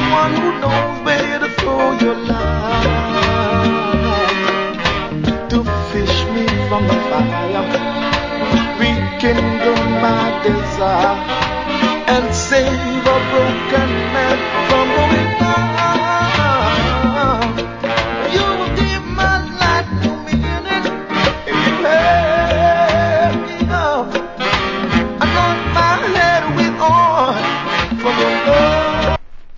one who knows where to throw your line to fish me from the fire, rekindle my desire, and save a broken man from going down. You will give my life new meaning if you help me up. Anoint my head with oil from your love.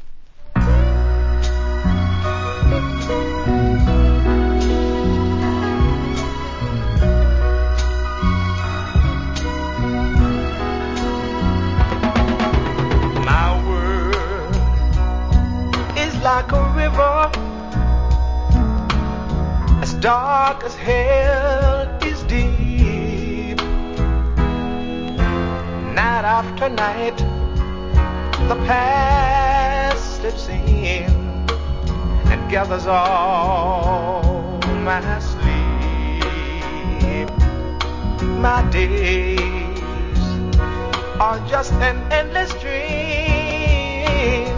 My world is like a river, as dark as hell is deep. Night after night, the past slips in and gathers all my sleep. My days are just an endless dream.